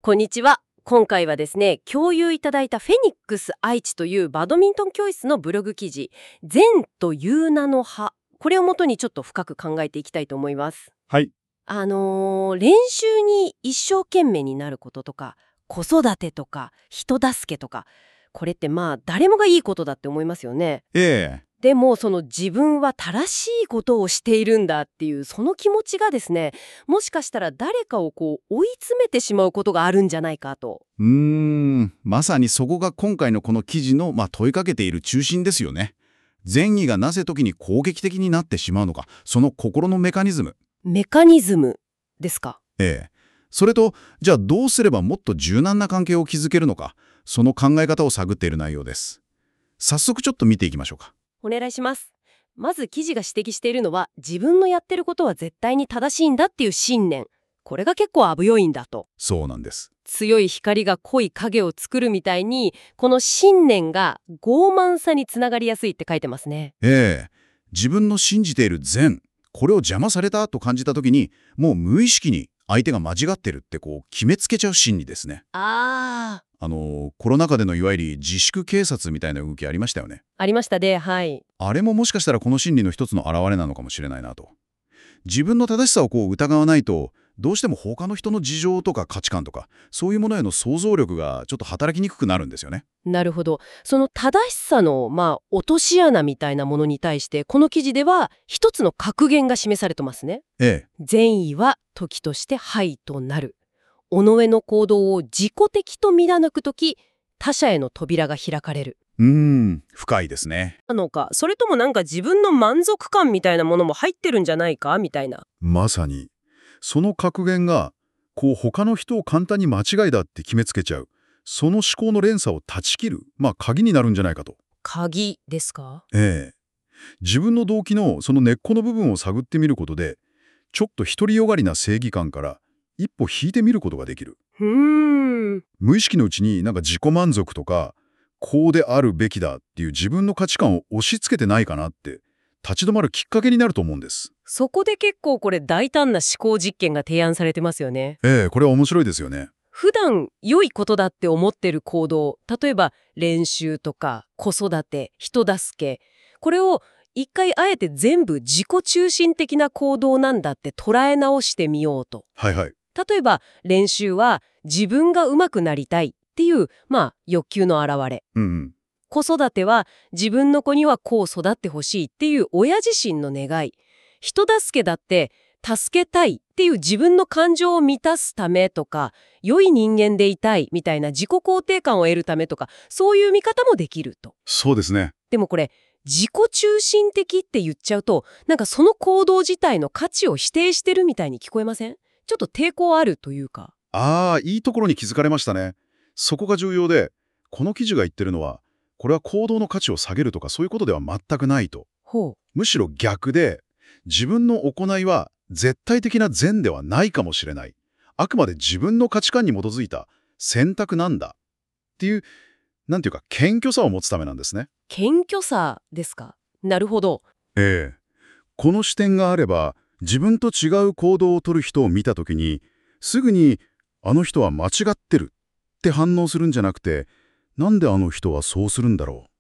こんにちは。今回はですね、共有いただいたフェニックス愛知というバドミントン教室のブログ記事、善という名の葉。これをもとにちょっと深く考えていきたいと思います。 はい。 練習に一生懸命になることとか、子育てとか、人助けとか、これって誰もがいいことだって思いますよね。 ええ。 でもその自分は正しいことをしているんだっていうその気持ちがですね、もしかしたら誰かを追い詰めてしまうことがあるんじゃないかと。 まさにそこが今回のこの記事の、問いかけている中心ですよね。善意がなぜ時に攻撃的になってしまうのか、その心のメカニズム。 メカニズムですか。 ええ。それと、じゃあどうすればもっと柔軟な関係を築けるのか、その考え方を探っている内容です。早速ちょっと見ていきましょうか。 お願いします。まず記事が指摘しているのは、自分のやってることは絶対に正しいんだっていう信念。これが結構危ういんだと。 そうなんです。 強い光が濃い影を作るみたいに、この信念が傲慢さにつながりやすいって書いてますね。 ええ。自分の信じている善、これを邪魔されたと感じたときに、もう無意識に相手が間違ってるって決めつけちゃう心理ですね。コロナ禍でのいわゆる自粛警察みたいな動きありましたよね。 ありましたね、はい。 あれももしかしたらこの心理の一つの表れなのかもしれないなと。自分の正しさを疑わないと、どうしても他の人の事情とか価値観とか、そういうものへの想像力がちょっと働きにくくなるんですよね。 なるほど。その正しさの、落とし穴みたいなものに対して、この記事では一つの格言が示されてますね。 ええ。 善意は時として害となる。己の行動を自己的と見抜くとき、他者への扉が開かれる。 深いですね。 なのか、それとも自分の満足感みたいなものも入ってるんじゃないかみたいな。 まさに、その格言が、他の人を簡単に間違いだって決めつけちゃう。その思考の連鎖を断ち切る、鍵になるんじゃないかと。 鍵ですか？ ええ。自分の動機のその根っこの部分を探ってみることで、ちょっと独りよがりな正義感から一歩引いてみることができる。無意識のうちに自己満足とか、こうであるべきだっていう自分の価値観を押し付けてないかなって立ち止まるきっかけになると思うんです。 そこで結構これ大胆な思考実験が提案されてますよね。 これは面白いですよね。 普段良いことだって思ってる行動、例えば練習とか子育て、人助け、これを一回あえて全部自己中心的な行動なんだって捉え直してみようと。 はいはい。 例えば練習は自分が上手くなりたいっていう欲求の表れ。子育ては自分の子にはこう育ってほしいっていう親自身の願い。人助けだって助けたいっていう自分の感情を満たすためとか、良い人間でいたいみたいな自己肯定感を得るためとか、そういう見方もできると。 そうですね。 でもこれ自己中心的って言っちゃうと、その行動自体の価値を否定してるみたいに聞こえません？ちょっと抵抗あるというか。 いいところに気づかれましたね。そこが重要で、この記事が言ってるのは、これは行動の価値を下げるとかそういうことでは全くないと。むしろ逆で、自分の行いは絶対的な善ではないかもしれない。あくまで自分の価値観に基づいた選択なんだっていう、謙虚さを持つためなんですね。 謙虚さですか？なるほど。 この視点があれば、自分と違う行動を取る人を見たときに、すぐに、あの人は間違ってるって反応するんじゃなくて、なんであの人はそうするんだろうって、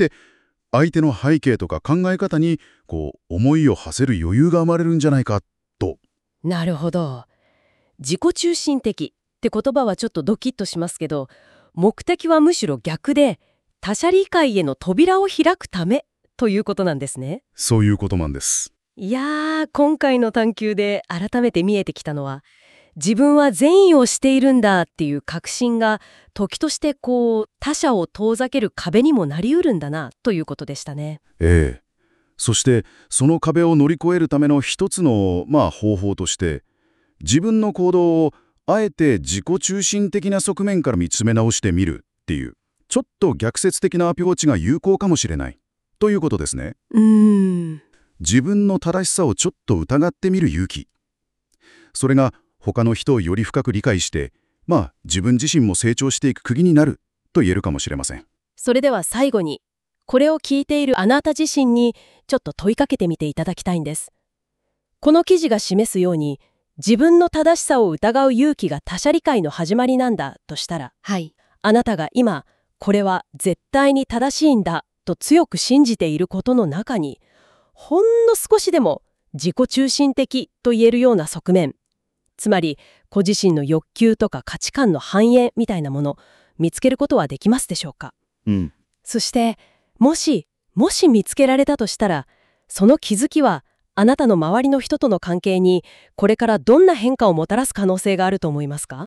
相手の背景とか考え方に、思いを馳せる余裕が生まれるんじゃないかと。 なるほど。自己中心的って言葉はちょっとドキッとしますけど、目的はむしろ逆で、他者理解への扉を開くためということなんですね。 そういうことなんです。 いやー、今回の探求で改めて見えてきたのは、自分は善意をしているんだっていう確信が時として他者を遠ざける壁にもなりうるんだなということでしたね。 そしてその壁を乗り越えるための一つの方法として、自分の行動をあえて自己中心的な側面から見つめ直してみるっていう、ちょっと逆説的なアプローチが有効かもしれないということですね。自分の正しさをちょっと疑ってみる勇気。それが他の人をより深く理解して、自分自身も成長していく釘になると言えるかもしれません。 それでは最後に、これを聞いているあなた自身にちょっと問いかけてみていただきたいんです。この記事が示すように、 自分の正しさを疑う勇気が他者理解の始まりなんだとしたら、 はい。 あなたが今、これは絶対に正しいんだと強く信じていることの中に、ほんの少しでも自己中心的と言えるような側面、つまりご自身の欲求とか価値観の反映みたいなもの、見つけることはできますでしょうか。そして、もし見つけられたとしたら、その気づきはあなたの周りの人との関係にこれからどんな変化をもたらす可能性があると思いますか？